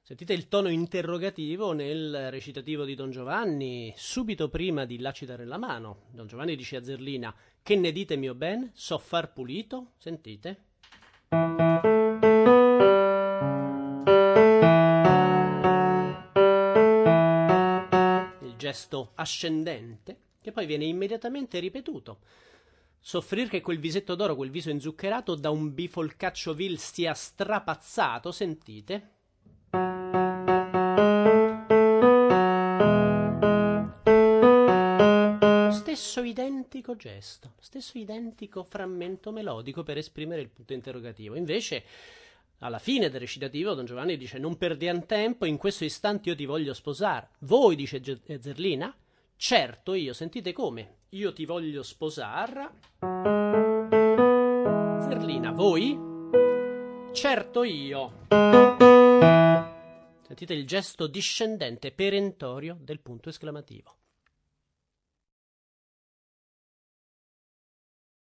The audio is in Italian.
Sentite il tono interrogativo nel recitativo di Don Giovanni, subito prima di Là ci dare la mano. Don Giovanni dice a Zerlina: che ne dite mio ben? So far pulito? Sentite. Il gesto ascendente, che poi viene immediatamente ripetuto. Soffrir che quel visetto d'oro, quel viso inzuccherato, da un bifolcaccio vil stia strapazzato, sentite. Stesso identico gesto, stesso identico frammento melodico per esprimere il punto interrogativo. Invece, alla fine del recitativo, Don Giovanni dice: non perdiamo tempo, in questo istante io ti voglio sposare. Voi, dice Zerlina? Certo, io, sentite come? Io ti voglio sposare. Zerlina, voi? Certo, io. Sentite il gesto discendente, perentorio del punto esclamativo.